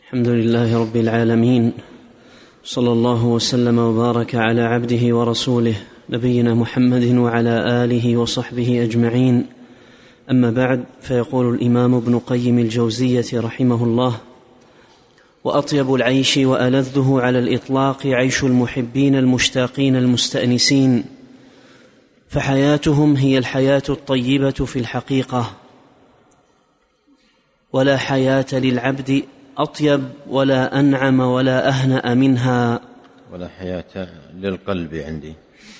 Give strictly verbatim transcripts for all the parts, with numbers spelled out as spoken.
الحمد لله رب العالمين، صلى الله وسلم وبارك على عبده ورسوله نبينا محمد وعلى آله وصحبه أجمعين. أما بعد، فيقول الإمام ابن قيم الجوزية رحمه الله: وأطيب العيش وألذه على الإطلاق عيش المحبين المشتاقين المستأنسين، فحياتهم هي الحياة الطيبة في الحقيقة، ولا حياة للعبد أطيب ولا أنعم ولا أهنأ منها. ولا حياة للقلب عندي.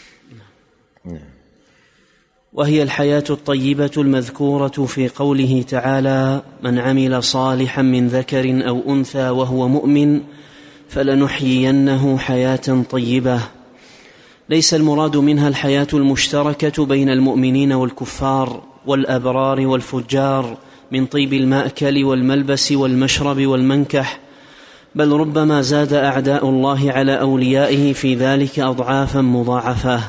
وهي الحياة الطيبة المذكورة في قوله تعالى: من عمل صالحا من ذكر أو أنثى وهو مؤمن فلنحيينه حياة طيبة. ليس المراد منها الحياة المشتركة بين المؤمنين والكفار والأبرار والفجار من طيب المأكل والملبس والمشرب والمنكح، بل ربما زاد أعداء الله على أوليائه في ذلك أضعافا مضاعفة.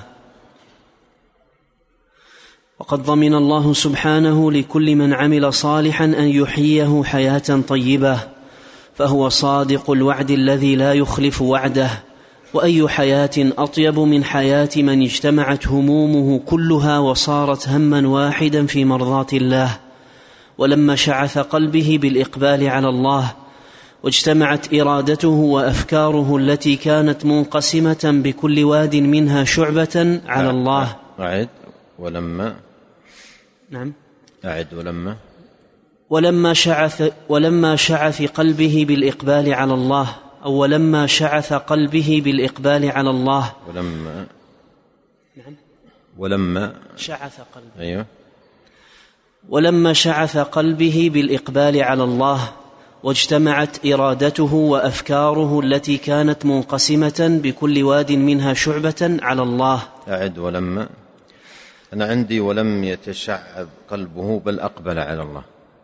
وقد ضمن الله سبحانه لكل من عمل صالحا أن يحييه حياة طيبة، فهو صادق الوعد الذي لا يخلف وعده. وأي حياة أطيب من حياة من اجتمعت همومه كلها وصارت هما واحدا في مرضاة الله، ولما شعث قلبه بالإقبال على الله واجتمعت إرادته وأفكاره التي كانت منقسمة بكل واد منها شعبة على الله. أعد ولما نعم أعد ولما ولما شعث ولما شعث قلبه بالإقبال على الله أو ولما شعث قلبه بالإقبال على الله ولما نعم ولما شعث قلبه أيوه ولما شعث قلبه بالإقبال على الله واجتمعت إرادته وأفكاره التي كانت منقسمة بكل واد منها شعبة على الله. أعد ولما أنا عندي ولم يتشعب قلبه بل أقبل على الله،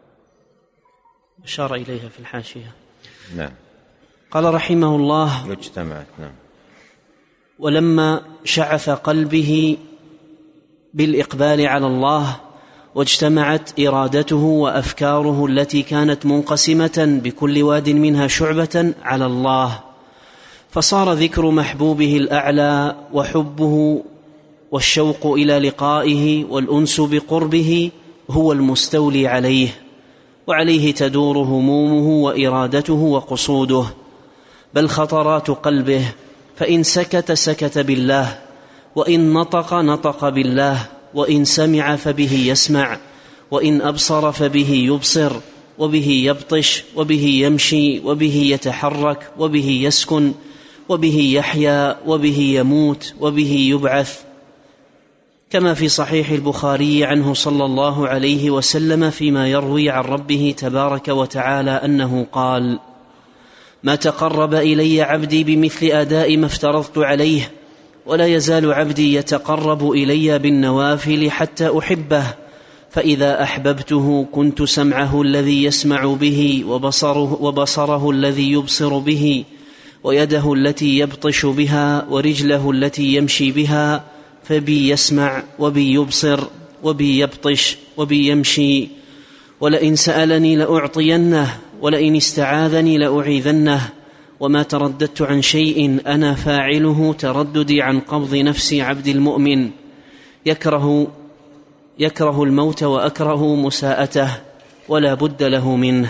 أشار إليها في الحاشية. نعم. قال رحمه الله: واجتمعت. نعم. ولما شعث قلبه بالإقبال على الله واجتمعت إرادته وأفكاره التي كانت منقسمة بكل واد منها شعبة على الله، فصار ذكر محبوبه الأعلى وحبه والشوق إلى لقائه والأنس بقربه هو المستولي عليه، وعليه تدور همومه وإرادته وقصوده، بل خطرات قلبه، فإن سكت سكت بالله، وإن نطق نطق بالله، وإن سمع فبه يسمع، وإن أبصر فبه يبصر، وبه يبطش، وبه يمشي، وبه يتحرك، وبه يسكن، وبه يحيا، وبه يموت، وبه يبعث، كما في صحيح البخاري عنه صلى الله عليه وسلم فيما يروي عن ربه تبارك وتعالى أنه قال: ما تقرب إلي عبدي بمثل أداء ما افترضت عليه، ولا يزال عبدي يتقرب إلي بالنوافل حتى أحبه، فإذا أحببته كنت سمعه الذي يسمع به، وبصره, وبصره الذي يبصر به، ويده التي يبطش بها، ورجله التي يمشي بها، فبي يسمع وبي يبصر وبي يبطش وبي يمشي. ولئن سألني لأعطينه، ولئن استعاذني لأعيذنه، وما ترددت عن شيء أنا فاعله ترددي عن قبض نفس عبد المؤمن، يكره, يكره الموت وأكره مساءته، ولا بد له منه.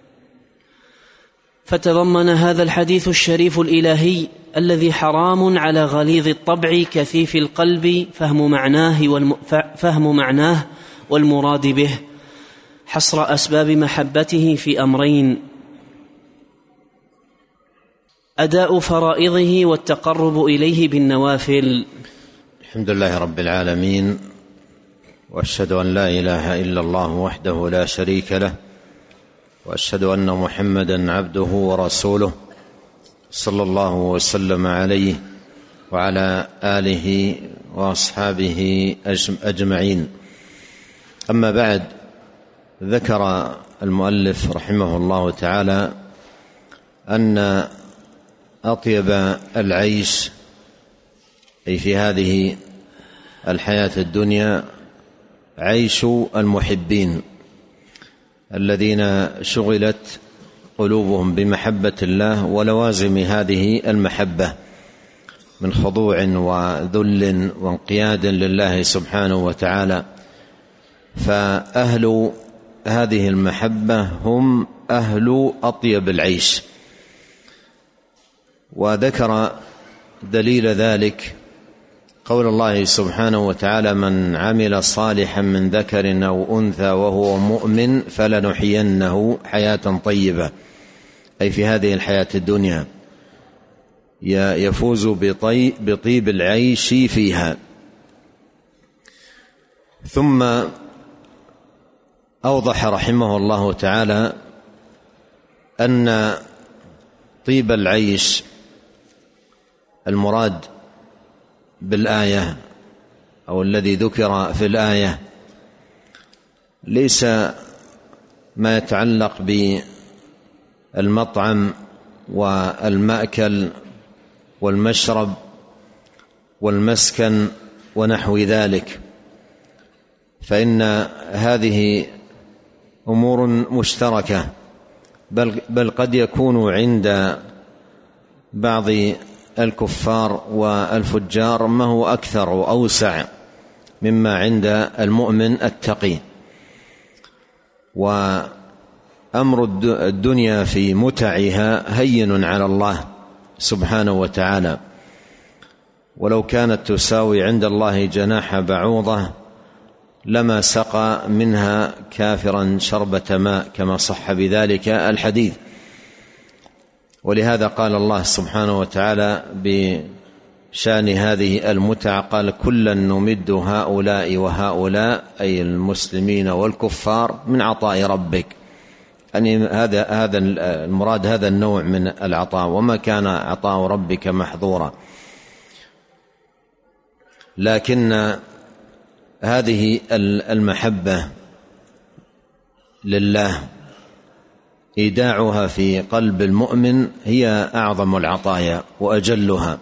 فتضمن هذا الحديث الشريف الإلهي الذي حرام على غليظ الطبع كثيف القلب فهم معناه, والم... فهم معناه والمراد به حصر أسباب محبته في أمرين: أداء فرائضه والتقرب إليه بالنوافل. الحمد لله رب العالمين، وأشهد أن لا إله إلا الله وحده لا شريك له، وأشهد أن محمدًا عبده ورسوله صلى الله وسلم عليه وعلى آله وأصحابه أجمعين. أما بعد، ذكر المؤلف رحمه الله تعالى أن أطيب العيش أي في هذه الحياة الدنيا عيش المحبين الذين شغلت قلوبهم بمحبة الله ولوازم هذه المحبة من خضوع وذل وانقياد لله سبحانه وتعالى. فأهل هذه المحبة هم أهل أطيب العيش. وذكر دليل ذلك قول الله سبحانه وتعالى: من عمل صالحا من ذكر أو أنثى وهو مؤمن فلنحيينه حياة طيبة، أي في هذه الحياة الدنيا يفوز بطيب العيش فيها. ثم أوضح رحمه الله تعالى أن طيب العيش المراد بالآية أو الذي ذكر في الآية ليس ما يتعلق بالمطعم والمأكل والمشرب والمسكن ونحو ذلك، فإن هذه أمور مشتركة، بل, بل قد يكون عند بعض الكفار والفجار ما هو أكثر وأوسع مما عند المؤمن التقي. وأمر الدنيا في متعها هين على الله سبحانه وتعالى، ولو كانت تساوي عند الله جناح بعوضة لما سقى منها كافرا شربة ماء، كما صح بذلك الحديث. ولهذا قال الله سبحانه وتعالى بشأن هذه المتع: قال كلا نمد هؤلاء وهؤلاء، أي المسلمين والكفار، من عطاء ربك. يعني هذا هذا المراد هذا النوع من العطاء، وما كان عطاء ربك محظورا. لكن هذه المحبة لله إيداعها في قلب المؤمن هي أعظم العطايا وأجلها،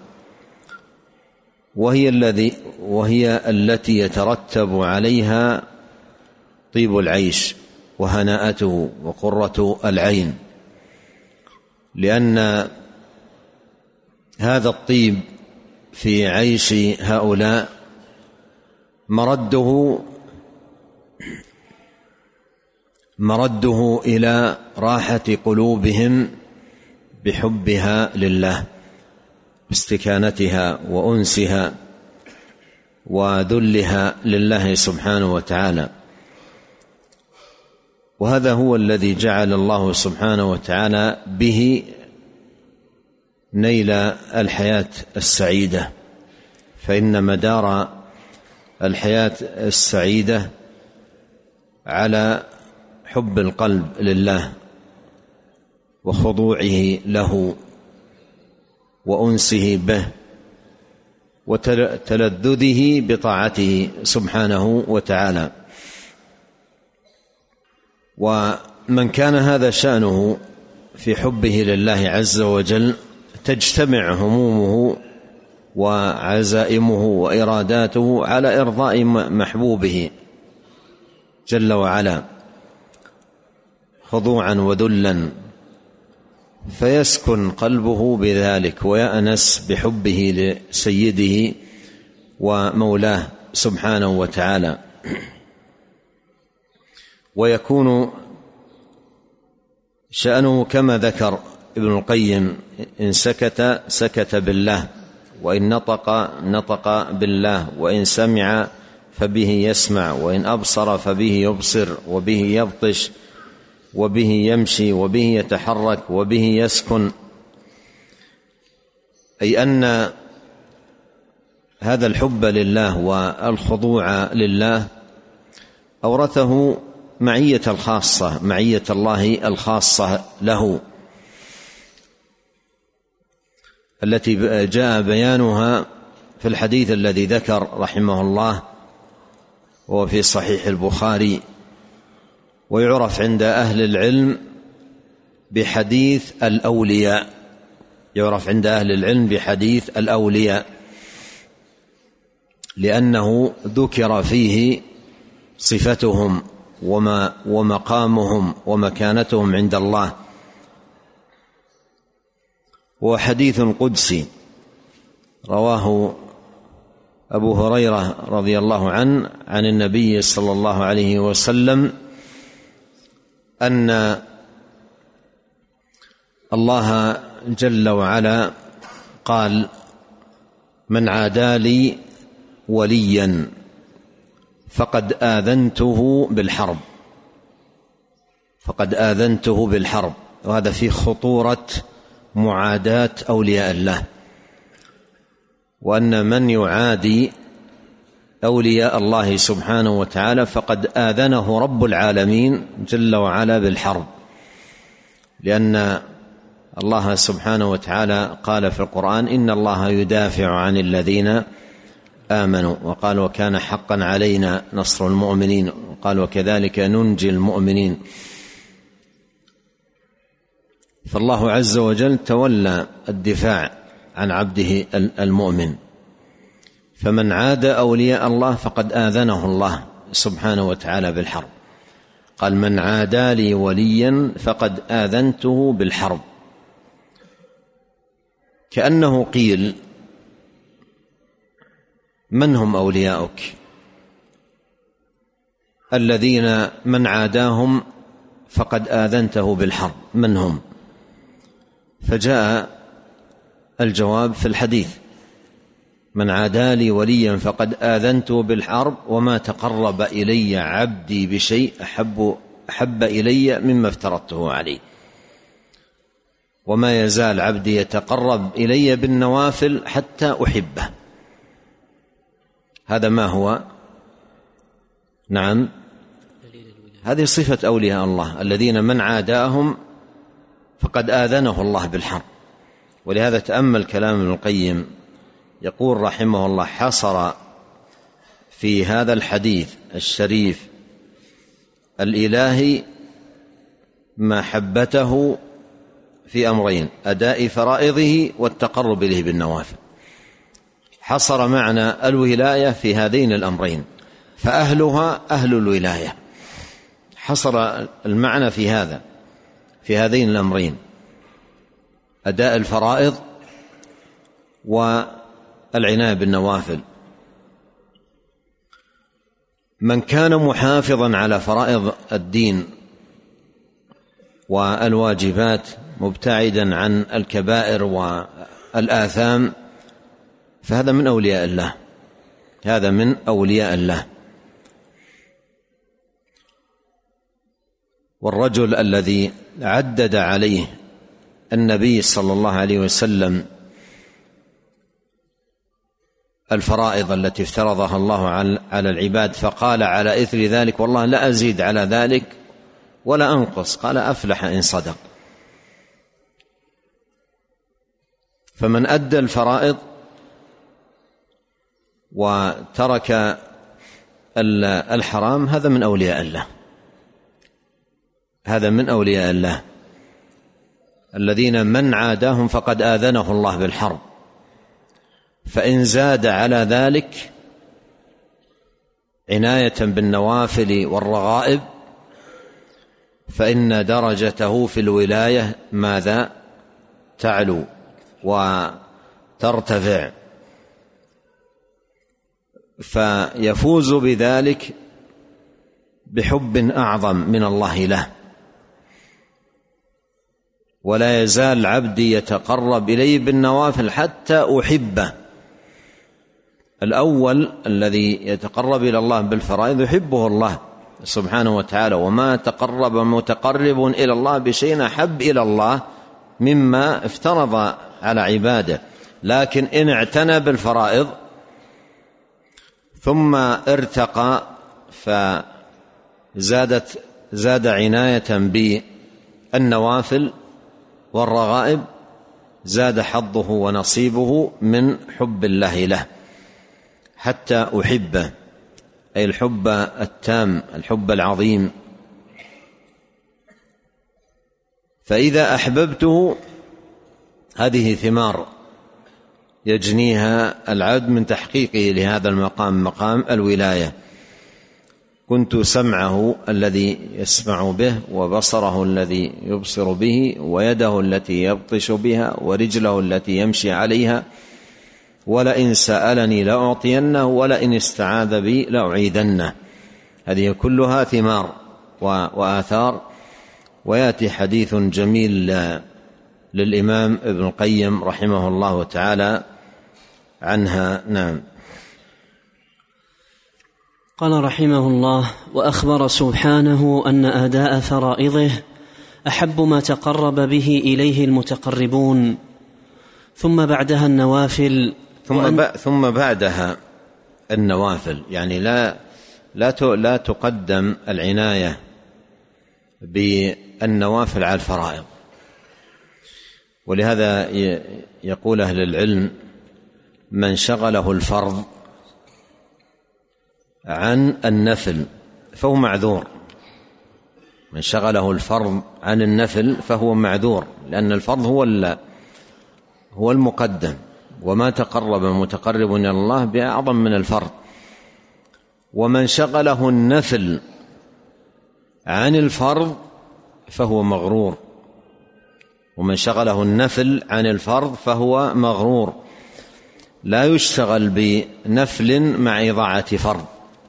وهي الذي وهي التي يترتب عليها طيب العيش وهناءته وقرة العين، لأن هذا الطيب في عيش هؤلاء مرده مرده إلى راحة قلوبهم بحبها لله، باستكانتها وأنسها وذلها لله سبحانه وتعالى. وهذا هو الذي جعل الله سبحانه وتعالى به نيل الحياة السعيدة، فإن مدار الحياة السعيدة على حب القلب لله وخضوعه له وأنسه به وتلذذه بطاعته سبحانه وتعالى. ومن كان هذا شأنه في حبه لله عز وجل تجتمع همومه وعزائمه وإراداته على إرضاء محبوبه جل وعلا خضوعا وذلا، فيسكن قلبه بذلك ويأنس بحبه لسيده ومولاه سبحانه وتعالى. ويكون شأنه كما ذكر ابن القيم: إن سكت سكت بالله، وإن نطق نطق بالله، وإن سمع فبه يسمع، وإن أبصر فبه يبصر، وبه يبطش، وبه يمشي، وبه يتحرك، وبه يسكن. أي أن هذا الحب لله والخضوع لله أورثه معية الخاصة، معية الله الخاصة له، التي جاء بيانها في الحديث الذي ذكر رحمه الله وهو في صحيح البخاري، ويعرف عند أهل العلم بحديث الأولياء، يعرف عند أهل العلم بحديث الأولياء، لأنه ذكر فيه صفتهم وما ومقامهم ومكانتهم عند الله وحديث قدسي رواه أبو هريرة رضي الله عنه عن النبي صلى الله عليه وسلم أن الله جل وعلا قال: من عادى لي وليا فقد آذنته بالحرب فقد آذنته بالحرب وهذا في خطورة معاداة أولياء الله، وأن من يعادي أولياء الله سبحانه وتعالى فقد آذنه رب العالمين جل وعلا بالحرب، لأن الله سبحانه وتعالى قال في القرآن: إن الله يدافع عن الذين آمنوا، وقال: وكان حقا علينا نصر المؤمنين، وقال: وكذلك ننجي المؤمنين. فالله عز وجل تولى الدفاع عن عبده المؤمن، فمن عاد أولياء الله فقد آذنه الله سبحانه وتعالى بالحرب. قال: من عادى لي وليا فقد آذنته بالحرب، كأنه قيل: من هم أولياؤك الذين من عاداهم فقد آذنته بالحرب؟ من هم؟ فجاء الجواب في الحديث: من عادى لي وليا فقد آذنته بالحرب وما تقرب إلي عبدي بشيء أحب, أحب إلي مما افترضته عليه. وما يزال عبدي يتقرب إلي بالنوافل حتى أحبه. هذا ما هو؟ نعم، هذه صفة أولياء الله الذين من عاداهم فقد آذنه الله بالحرب. ولهذا تأمل كلام ابن القيم، يقول رحمه الله: حصر في هذا الحديث الشريف الإلهي محبته في أمرين: أداء فرائضه والتقرب إليه بالنوافل. حصر معنى الولاية في هذين الأمرين، فأهلها أهل الولاية. حصر المعنى في هذا في هذين الأمرين: أداء الفرائض والعناية بالنوافل. من كان محافظا على فرائض الدين والواجبات مبتعدا عن الكبائر والآثام فهذا من أولياء الله، هذا من أولياء الله. والرجل الذي عدد عليه النبي صلى الله عليه وسلم الفرائض التي افترضها الله على العباد فقال على إثر ذلك: والله لا أزيد على ذلك ولا أنقص، قال: أفلح إن صدق. فمن أدى الفرائض وترك الحرام هذا من أولياء الله، هذا من أولياء الله الذين من عاداهم فقد آذنه الله بالحرب. فإن زاد على ذلك عناية بالنوافل والرغائب فإن درجته في الولاية ماذا؟ تعلو وترتفع، فيفوز بذلك بحب أعظم من الله له. ولا يزال عبدي يتقرب إلي بالنوافل حتى أحبه. الأول الذي يتقرب إلى الله بالفرائض يحبه الله سبحانه وتعالى، وما تقرب متقرب إلى الله بشيء أحب إلى الله مما افترض على عباده. لكن إن اعتنى بالفرائض ثم ارتقى فزادت زاد عناية بالنوافل والرغائب زاد حظه ونصيبه من حب الله له حتى أحبه، أي الحب التام، الحب العظيم. فإذا أحببته هذه ثمار يجنيها العبد من تحقيقه لهذا المقام، مقام الولاية. كنت سمعه الذي يسمع به، وبصره الذي يبصر به، ويده التي يبطش بها، ورجله التي يمشي عليها، ولئن سألني لأعطينه، ولئن استعاذ بي لأعيذنه. هذه كلها ثمار وآثار. ويأتي حديث جميل للإمام ابن القيم رحمه الله تعالى عنها. نعم. قال رحمه الله: وأخبر سبحانه أن أداء فرائضه أحب ما تقرب به إليه المتقربون، ثم بعدها النوافل. ثم, وأن... ثم بعدها النوافل، يعني لا لا لا تقدم العناية بالنوافل على الفرائض. ولهذا يقول أهل العلم: من شغله الفرض عن النفل فهو معذور. من شغله الفرض عن النفل فهو معذور، لأن الفرض هو هو المقدم، وما تقرب متقرب إلى الله بأعظم من الفرض. ومن شغله النفل عن الفرض فهو مغرور. ومن شغله النفل عن الفرض فهو مغرور، لا يشتغل بنفل مع إضاعة فرض.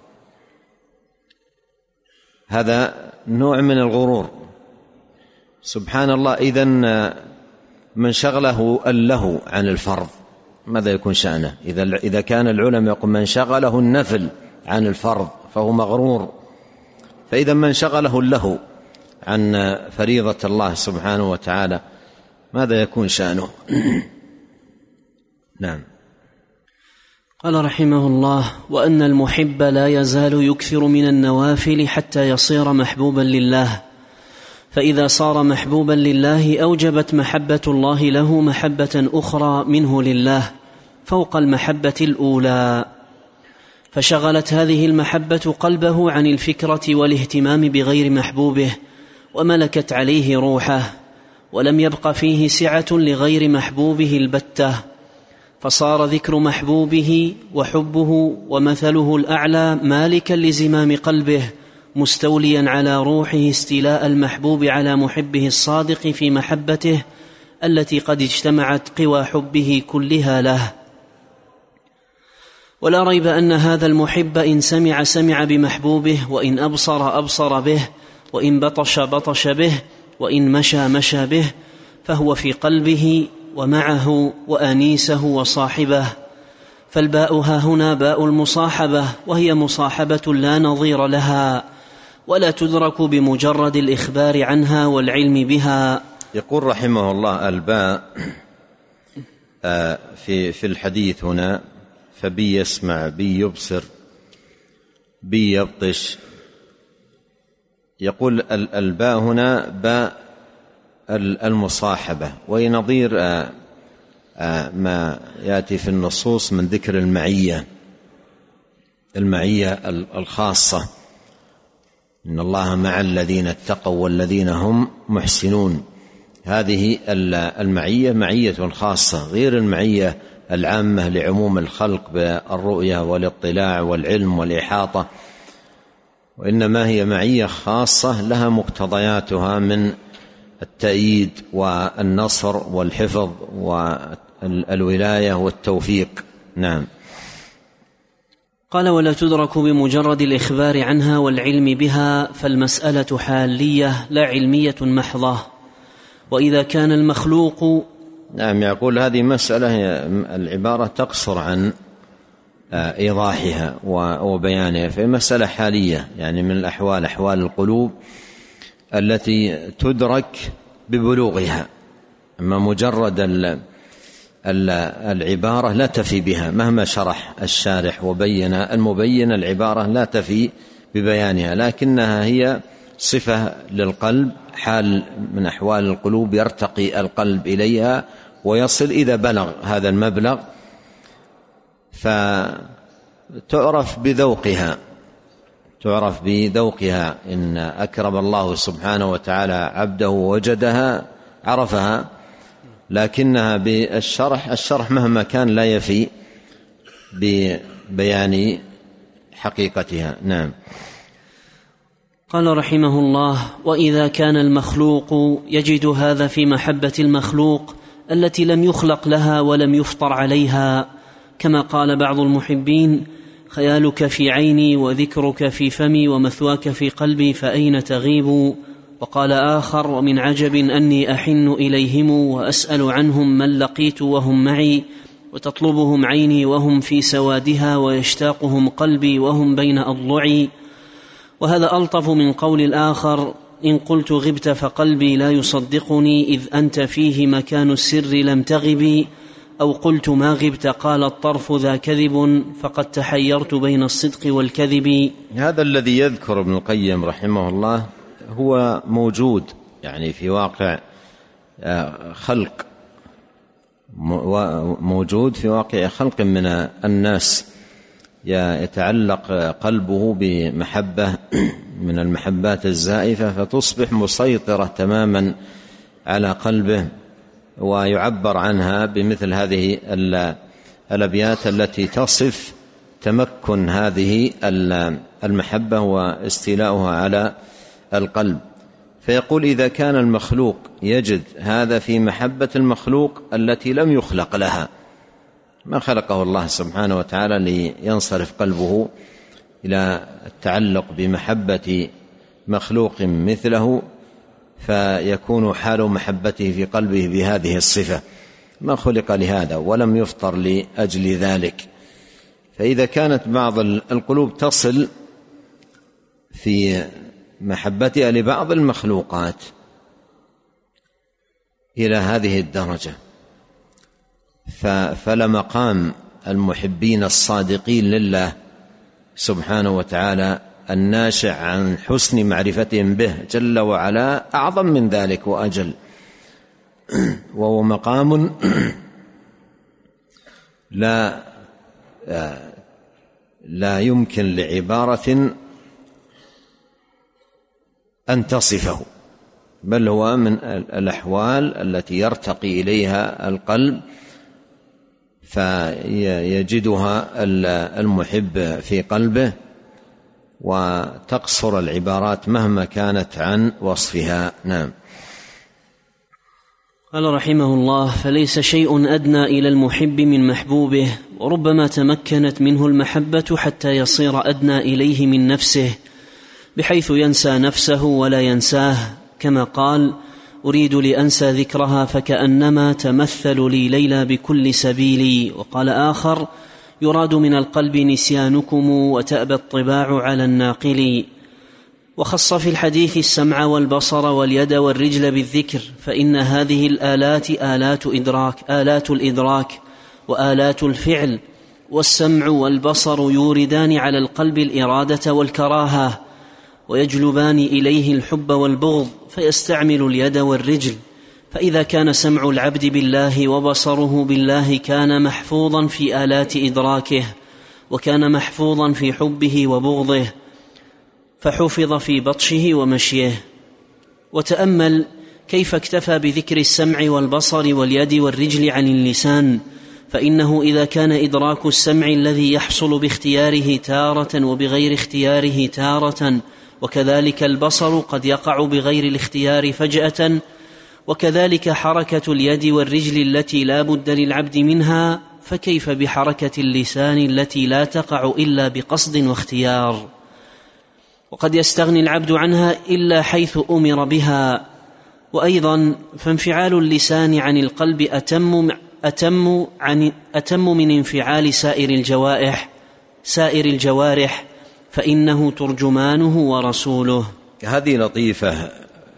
هذا نوع من الغرور. سبحان الله. إذن من شغله اللهو عن الفرض ماذا يكون شأنه؟ إذا إذا كان العلماء يقول من شغله النفل عن الفرض فهو مغرور، فإذا من شغله اللهو عن فريضة الله سبحانه وتعالى ماذا يكون شأنه؟ نعم. قال رحمه الله: وأن المحب لا يزال يكثر من النوافل حتى يصير محبوبا لله، فإذا صار محبوبا لله أوجبت محبة الله له محبة أخرى منه لله فوق المحبة الأولى، فشغلت هذه المحبة قلبه عن الفكرة والاهتمام بغير محبوبه، وملكت عليه روحه، ولم يبق فيه سعة لغير محبوبه البتة، فصار ذكر محبوبه وحبه ومثله الأعلى مالكا لزمام قلبه، مستوليا على روحه استيلاء المحبوب على محبه الصادق في محبته التي قد اجتمعت قوى حبه كلها له. ولا ريب أن هذا المحب إن سمع سمع بمحبوبه، وإن أبصر أبصر به، وإن بطش بطش به، وإن مشى مشى به، فهو في قلبه ومعه وآنيسه وصاحبه. فالباء ها هنا باء المصاحبة، وهي مصاحبة لا نظير لها، ولا تدرك بمجرد الإخبار عنها والعلم بها. يقول رحمه الله: الباء في في الحديث هنا فبي يسمع، بي يبصر، بي يبطش. يقول الباء هنا باء المصاحبة، وهي نظير ما يأتي في النصوص من ذكر المعية المعية الخاصة: إن الله مع الذين اتقوا والذين هم محسنون. هذه المعية معية خاصة غير المعية العامة لعموم الخلق بالرؤية والاطلاع والعلم والإحاطة، وإنما هي معية خاصة لها مقتضياتها من التأييد والنصر والحفظ والولاية والتوفيق. نعم. قال: ولا تدرك بمجرد الإخبار عنها والعلم بها، فالمسألة حالية لا علمية محضة. وإذا كان المخلوق نعم يقول هذه مسألة العبارة تقصر عن إيضاحها وبيانها، في مسألة حالية يعني من الأحوال، أحوال القلوب التي تدرك ببلوغها. أما مجرد العبارة لا تفي بها، مهما شرح الشارح وبين المبين العبارة لا تفي ببيانها، لكنها هي صفة للقلب، حال من أحوال القلوب يرتقي القلب إليها ويصل إذا بلغ هذا المبلغ، فتعرف بذوقها تعرف بذوقها إن أكرم الله سبحانه وتعالى عبده وجدها عرفها، لكنها بالشرح الشرح مهما كان لا يفي ببيان حقيقتها. نعم. قال رحمه الله: وإذا كان المخلوق يجد هذا في محبة المخلوق التي لم يخلق لها ولم يفطر عليها، كما قال بعض المحبين: خيالك في عيني وذكرك في فمي ومثواك في قلبي فأين تغيب. وقال آخر: ومن عجب أني أحن إليهم وأسأل عنهم من لقيت وهم معي، وتطلبهم عيني وهم في سوادها، ويشتاقهم قلبي وهم بين أضلعي. وهذا ألطف من قول الآخر: إن قلت غبت فقلبي لا يصدقني، إذ أنت فيه مكان السر لم تغبي. أو قلت ما غبت قال الطرف ذا كذب، فقد تحيرت بين الصدق والكذب. هذا الذي يذكر ابن القيم رحمه الله هو موجود يعني في واقع خلق، موجود في واقع خلق من الناس، يتعلق قلبه بمحبة من المحبات الزائفة فتصبح مسيطرة تماما على قلبه، ويعبر عنها بمثل هذه الأبيات التي تصف تمكن هذه المحبة واستيلاؤها على القلب. فيقول: إذا كان المخلوق يجد هذا في محبة المخلوق التي لم يخلق لها، ما خلقه الله سبحانه وتعالى لينصرف قلبه إلى التعلق بمحبة مخلوق مثله، فيكون حال محبته في قلبه بهذه الصفة، ما خلق لهذا ولم يفطر لأجل ذلك. فإذا كانت بعض القلوب تصل في محبتها لبعض المخلوقات إلى هذه الدرجة، فلمقام المحبين الصادقين لله سبحانه وتعالى الناشئ عن حسن معرفتهم به جل وعلا أعظم من ذلك وأجل، وهو مقام لا لا يمكن لعبارة أن تصفه، بل هو من الأحوال التي يرتقي إليها القلب فيجدها المحب في قلبه، وتقصر العبارات مهما كانت عن وصفها. نعم. قال رحمه الله: فليس شيء أدنى إلى المحب من محبوبه، وربما تمكنت منه المحبة حتى يصير أدنى إليه من نفسه، بحيث ينسى نفسه ولا ينساه، كما قال: أريد لأنسى ذكرها فكأنما تمثل لي ليلى بكل سبيلي. وقال آخر: يراد من القلب نسيانكم وتأبى الطباع على الناقل. وخص في الحديث السمع والبصر واليد والرجل بالذكر، فإن هذه الآلات آلات إدراك آلات الإدراك وآلات الفعل، والسمع والبصر يوردان على القلب الإرادة والكراهة، ويجلبان إليه الحب والبغض، فيستعمل اليد والرجل. فإذا كان سمع العبد بالله وبصره بالله كان محفوظا في آلات إدراكه، وكان محفوظا في حبه وبغضه، فحفظ في بطشه ومشيه. وتأمل كيف اكتفى بذكر السمع والبصر واليد والرجل عن اللسان، فإنه إذا كان إدراك السمع الذي يحصل باختياره تارة وبغير اختياره تارة، وكذلك البصر قد يقع بغير الاختيار فجأة، وكذلك حركة اليد والرجل التي لا بد للعبد منها، فكيف بحركة اللسان التي لا تقع إلا بقصد واختيار، وقد يستغني العبد عنها إلا حيث أمر بها. وأيضا فانفعال اللسان عن القلب أتم, أتم, عن أتم من انفعال سائر الجوارح سائر الجوارح فإنه ترجمانه ورسوله. هذه لطيفة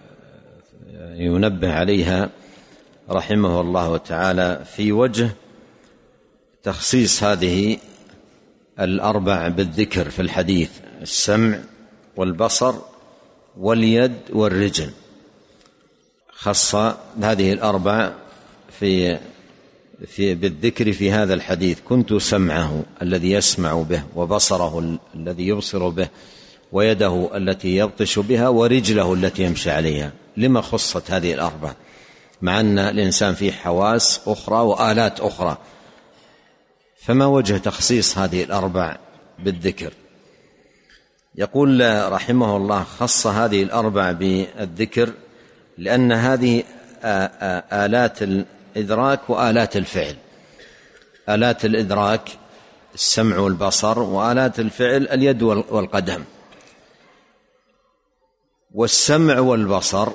ينبه عليها رحمه الله تعالى في وجه تخصيص هذه الأربع بالذكر في الحديث: السمع والبصر واليد والرجل. خص هذه الأربع في في بالذكر في هذا الحديث: كنت سمعه الذي يسمع به، وبصره الذي يبصر به، ويده التي يبطش بها، ورجله التي يمشي عليها. لما خصت هذه الأربع مع أن الإنسان فيه حواس أخرى وآلات أخرى؟ فما وجه تخصيص هذه الأربع بالذكر؟ يقول رحمه الله: خص هذه الأربع بالذكر لأن هذه آلات الإدراك وآلات الفعل. آلات الإدراك السمع والبصر، وآلات الفعل اليد والقدم. والسمع والبصر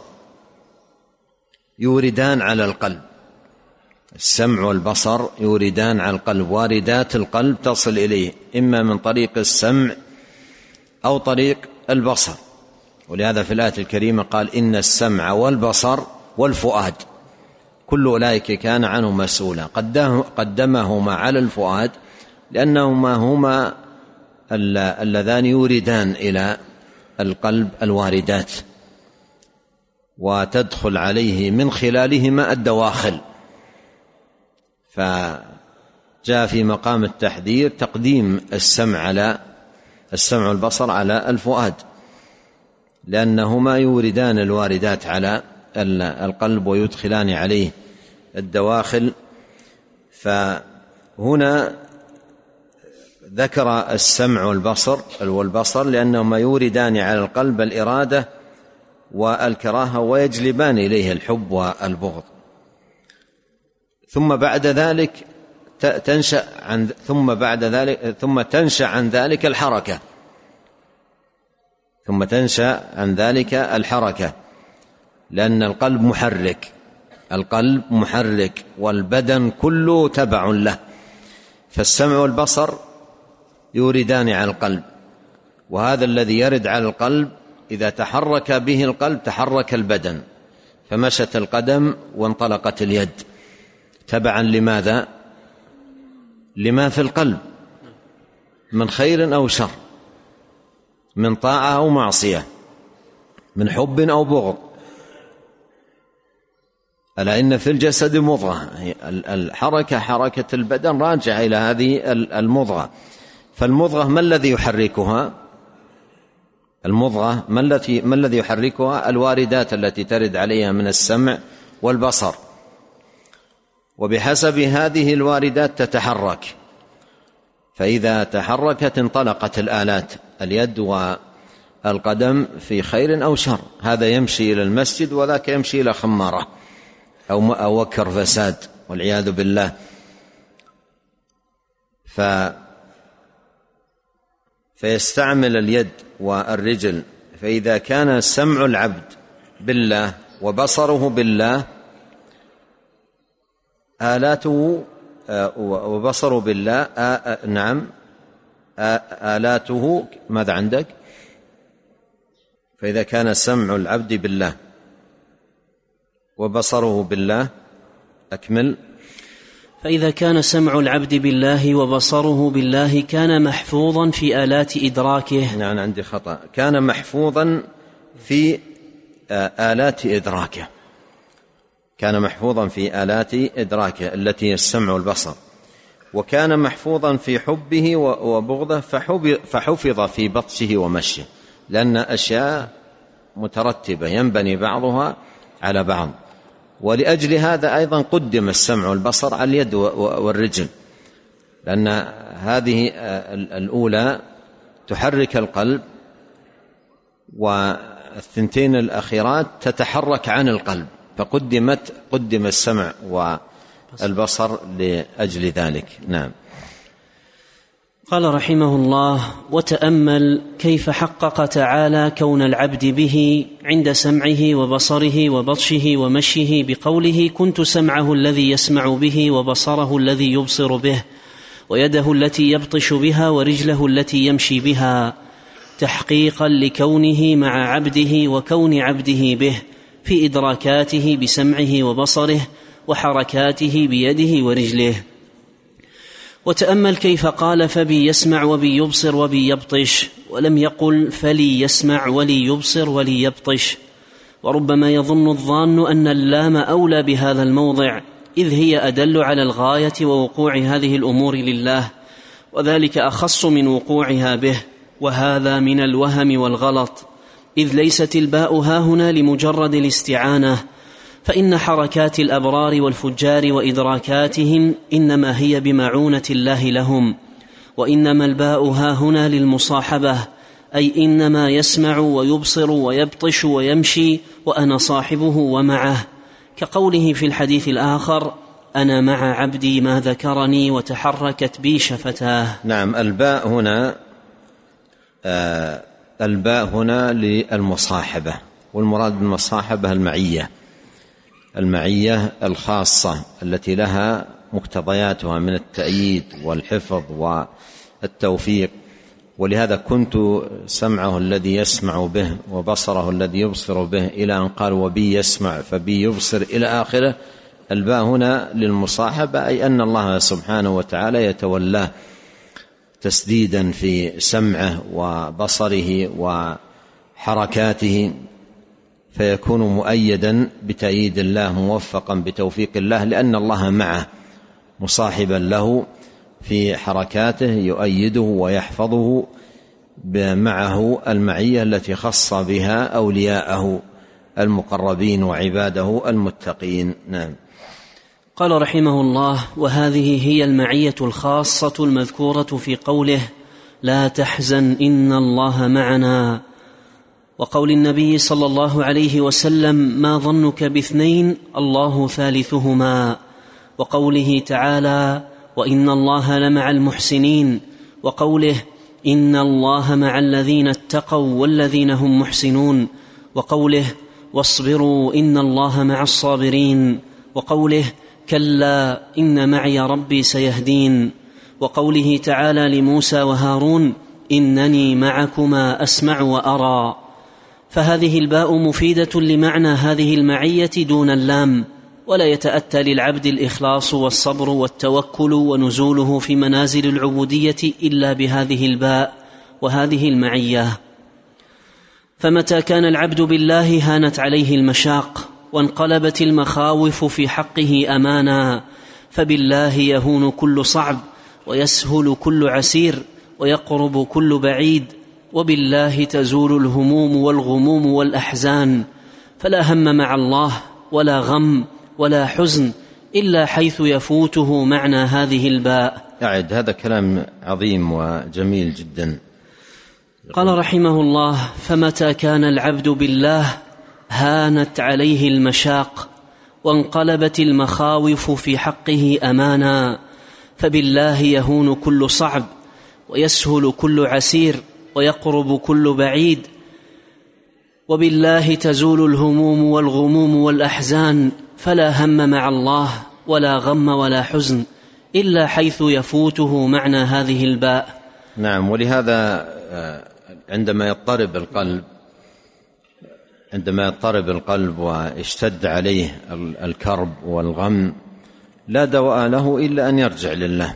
يوردان على القلب، السمع والبصر يوردان على القلب، واردات القلب تصل إليه إما من طريق السمع أو طريق البصر. ولهذا في الآية الكريمة قال: إن السمع والبصر والفؤاد كل أولئك كان عنه مسؤولا. قدمهما على الفؤاد لأنهما هما اللذان يوردان إلى القلب الواردات، وتدخل عليه من خلالهما الدواخل. فجاء في مقام التحذير تقديم السمع على السمع والبصر على الفؤاد، لأنهما يوردان الواردات على القلب ويدخلان عليه الدواخل. فهنا ذكر السمع والبصر والبصر لأنهما يوردان على القلب الإرادة والكراهة ويجلبان إليه الحب والبغض. ثم بعد ذلك تنشأ عن ثم بعد ذلك ثم تنشأ عن ذلك الحركة ثم تنشأ عن ذلك الحركة لأن القلب محرك القلب محرك والبدن كله تبع له. فالسمع والبصر يوردان على القلب، وهذا الذي يرد على القلب إذا تحرك به القلب تحرك البدن، فمشت القدم وانطلقت اليد تبعا لماذا؟ لما في القلب من خير أو شر، من طاعة أو معصية، من حب أو بغض. ألا إن في الجسد مضغة، الحركة حركة البدن راجعة إلى هذه المضغة. فالمضغة ما الذي يحركها؟ المضغة ما الذي ما الذي يحركها؟ الواردات التي ترد عليها من السمع والبصر، وبحسب هذه الواردات تتحرك. فإذا تحركت انطلقت الآلات، اليد والقدم في خير أو شر، هذا يمشي إلى المسجد وذاك يمشي إلى خمارة أو أو وكر فساد والعياذ بالله. ف فيستعمل اليد والرجل. فإذا كان سمع العبد بالله وبصره بالله آلاته وبصره بالله آ... نعم آ... آلاته ماذا عندك؟ فإذا كان سمع العبد بالله وبصره بالله أكمل. فإذا كان سمع العبد بالله وبصره بالله كان محفوظا في آلات إدراكه. نعم عندي خطأ، كان محفوظا في آلات إدراكه، كان محفوظا في آلات إدراكه التي هي السمع والبصر، وكان محفوظا في حبه وبغضه فحفظ في بطشه ومشيه، لأن أشياء مترتبة ينبني بعضها على بعض. ولأجل هذا أيضا قدم السمع والبصر على اليد والرجل، لأن هذه الأولى تحرك القلب والثنتين الأخيرات تتحرك عن القلب، فقدمت قدم السمع والبصر لأجل ذلك. نعم. قال رحمه الله: وتأمل كيف حقق تعالى كون العبد به عند سمعه وبصره وبطشه ومشيه بقوله: كنت سمعه الذي يسمع به وبصره الذي يبصر به ويده التي يبطش بها ورجله التي يمشي بها، تحقيقا لكونه مع عبده وكون عبده به في إدراكاته بسمعه وبصره وحركاته بيده ورجله. وتأمل كيف قال: فبي يسمع وبي يبصر وبي يبطش، ولم يقل فلي يسمع ولي يبصر ولي يبطش. وربما يظن الظان أن اللام أولى بهذا الموضع، إذ هي أدل على الغاية ووقوع هذه الأمور لله، وذلك أخص من وقوعها به، وهذا من الوهم والغلط، إذ ليست الباء هاهنا لمجرد الاستعانة، فإن حركات الأبرار والفجار وإدراكاتهم إنما هي بمعونة الله لهم، وإنما الباء هاهنا للمصاحبة، أي إنما يسمع ويبصر ويبطش ويمشي وأنا صاحبه ومعه، كقوله في الحديث الآخر: أنا مع عبدي ما ذكرني وتحركت بي شفتاه. نعم. الباء هنا آه الباء هنا للمصاحبة، والمراد بالمصاحبة المعية، المعية الخاصة التي لها مقتضياتها من التأييد والحفظ والتوفيق. ولهذا كنت سمعه الذي يسمع به وبصره الذي يبصر به، إلى أن قال وبي يسمع فبي يبصر إلى آخره. الباء هنا للمصاحبة، أي أن الله سبحانه وتعالى يتولاه تسديدا في سمعه وبصره وحركاته، فيكون مؤيدا بتأييد الله، موفقا بتوفيق الله، لأن الله معه مصاحبا له في حركاته، يؤيده ويحفظه معه المعية التي خص بها أولياءه المقربين وعباده المتقين. نعم. قال رحمه الله: وهذه هي المعية الخاصة المذكورة في قوله: لا تحزن إن الله معنا، وقول النبي صلى الله عليه وسلم: ما ظنك باثنين الله ثالثهما، وقوله تعالى: وإن الله لمع المحسنين، وقوله: إن الله مع الذين اتقوا والذين هم محسنون، وقوله: واصبروا إن الله مع الصابرين، وقوله: كلا إن معي ربي سيهدين، وقوله تعالى لموسى وهارون: إنني معكما أسمع وأرى. فهذه الباء مفيدة لمعنى هذه المعية دون اللام، ولا يتأتى للعبد الإخلاص والصبر والتوكل ونزوله في منازل العبودية إلا بهذه الباء وهذه المعية. فمتى كان العبد بالله هانت عليه المشاق، وانقلبت المخاوف في حقه أمانا، فبالله يهون كل صعب، ويسهل كل عسير، ويقرب كل بعيد، وبالله تزول الهموم والغموم والأحزان، فلا هم مع الله ولا غم ولا حزن إلا حيث يفوته معنى هذه الباء. أعد، هذا كلام عظيم وجميل جدا. قال رحمه الله: فمتى كان العبد بالله هانت عليه المشاق، وانقلبت المخاوف في حقه أمانا، فبالله يهون كل صعب، ويسهل كل عسير، ويقرب كل بعيد، وبالله تزول الهموم والغموم والأحزان، فلا هم مع الله ولا غم ولا حزن إلا حيث يفوته معنى هذه الباء. نعم. ولهذا عندما يضطرب القلب عندما يضطرب القلب ويشتد عليه الكرب والغم، لا دواء له إلا أن يرجع لله،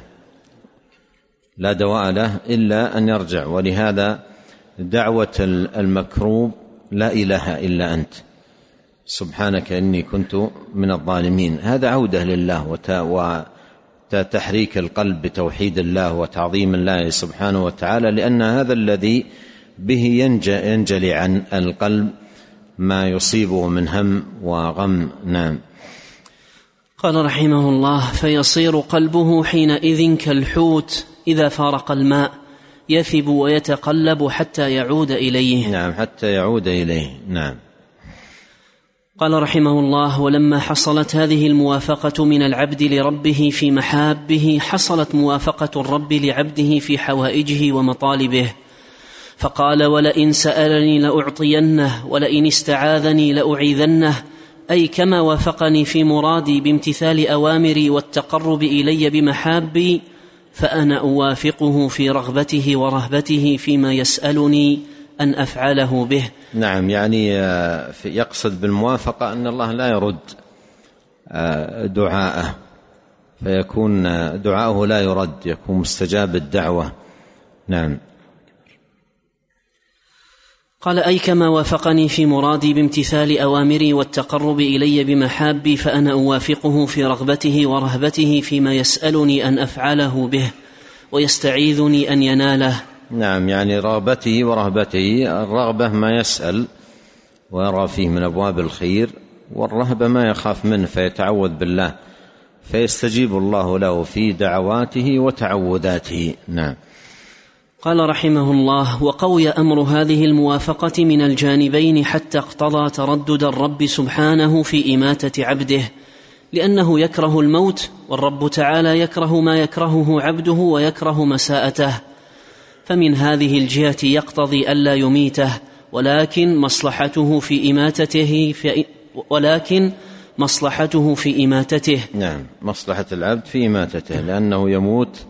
لا دواء له إلا أن يرجع. ولهذا دعوة المكروب: لا إله إلا أنت سبحانك إني كنت من الظالمين، هذا عودة لله وتحريك القلب بتوحيد الله وتعظيم الله سبحانه وتعالى، لأن هذا الذي به ينجلي عن القلب ما يصيبه من هم وغم. نعم. قال رحمه الله: فيصير قلبه حينئذ كالحوت إذا فارق الماء، يثب ويتقلب حتى يعود إليه. نعم، حتى يعود إليه. نعم. قال رحمه الله: ولما حصلت هذه الموافقة من العبد لربه في محابه، حصلت موافقة الرب لعبده في حوائجه ومطالبه، فقال: ولئن سألني لأعطينه، ولئن استعاذني لأعيذنه، أي كما وافقني في مرادي بامتثال أوامري والتقرب إلي بمحابي، فأنا أوافقه في رغبته ورهبته فيما يسألني أن أفعله به. نعم، يعني يقصد بالموافقة أن الله لا يرد دعاءه، فيكون دعاءه لا يرد، يكون مستجاب الدعوة. نعم. قال: أي كما وافقني في مرادي بامتثال أوامري والتقرب إلي بمحابي، فأنا أوافقه في رغبته ورهبته فيما يسألني أن أفعله به ويستعيذني أن يناله. نعم، يعني رغبته ورهبته، الرغبة ما يسأل ويرى فيه من أبواب الخير، والرهبة ما يخاف منه فيتعوذ بالله، فيستجيب الله له في دعواته وتعوذاته. نعم. قال رحمه الله: وقوي أمر هذه الموافقة من الجانبين حتى اقتضى تردد الرب سبحانه في إماتة عبده، لأنه يكره الموت، والرب تعالى يكره ما يكرهه عبده ويكره مساءته، فمن هذه الجهة يقتضي ألا يميته، ولكن مصلحته في إماتته في ولكن مصلحته في إماتته. نعم، مصلحة العبد في إماتته، لأنه يموت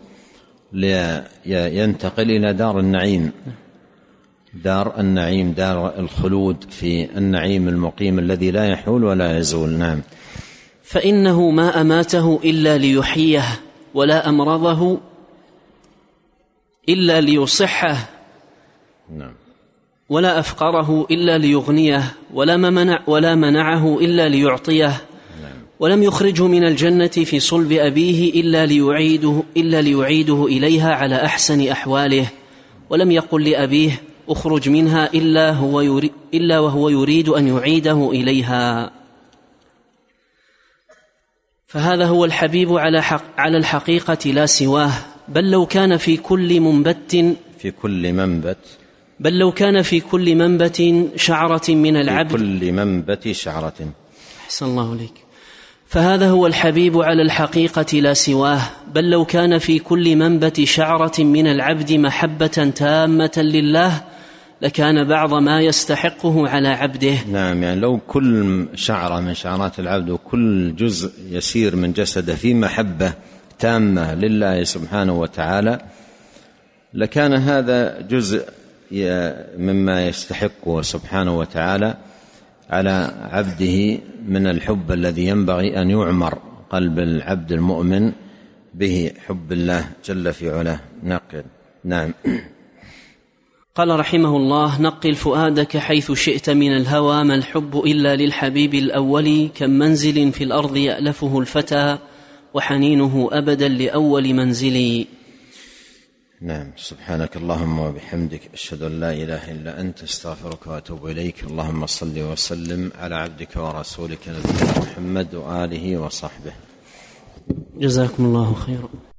لينتقل إلى دار النعيم، دار النعيم، دار الخلود في النعيم المقيم الذي لا يحول ولا يزول. نعم. فإنه ما أماته إلا ليحييه، ولا أمرضه إلا ليصحه، نعم، ولا أفقره إلا ليغنيه، ولا منع ولا منعه إلا ليعطيه، ولم يخرجه من الجنة في صلب أبيه إلا ليعيده, إلا ليعيده إليها على أحسن أحواله، ولم يقل لأبيه أخرج منها إلا, هو يري إلا وهو يريد أن يعيده إليها. فهذا هو الحبيب على, حق على الحقيقة لا سواه، بل لو كان في كل منبت في كل منبت بل لو كان في كل منبت شعرة من العبد في كل منبت شعرة. أحسن الله عليك. فهذا هو الحبيب على الحقيقة لا سواه، بل لو كان في كل منبت شعرة من العبد محبة تامة لله لكان بعض ما يستحقه على عبده. نعم، يعني لو كل شعرة من شعرات العبد وكل جزء يسير من جسده في محبة تامة لله سبحانه وتعالى لكان هذا جزء مما يستحقه سبحانه وتعالى على عبده من الحب الذي ينبغي أن يعمر قلب العبد المؤمن به، حب الله جل في علاه. نقل. نعم. قال رحمه الله: نقل فؤادك حيث شئت من الهوى، ما الحب إلا للحبيب الأول، كم منزل في الأرض يألفه الفتى وحنينه أبدا لأول منزلي. نعم. سبحانك اللهم وبحمدك، أشهد أن لا إله إلا أنت، استغفرك وأتوب إليك. اللهم صل وسلم على عبدك ورسولك نبينا محمد وآله وصحبه. جزاكم الله خيرا.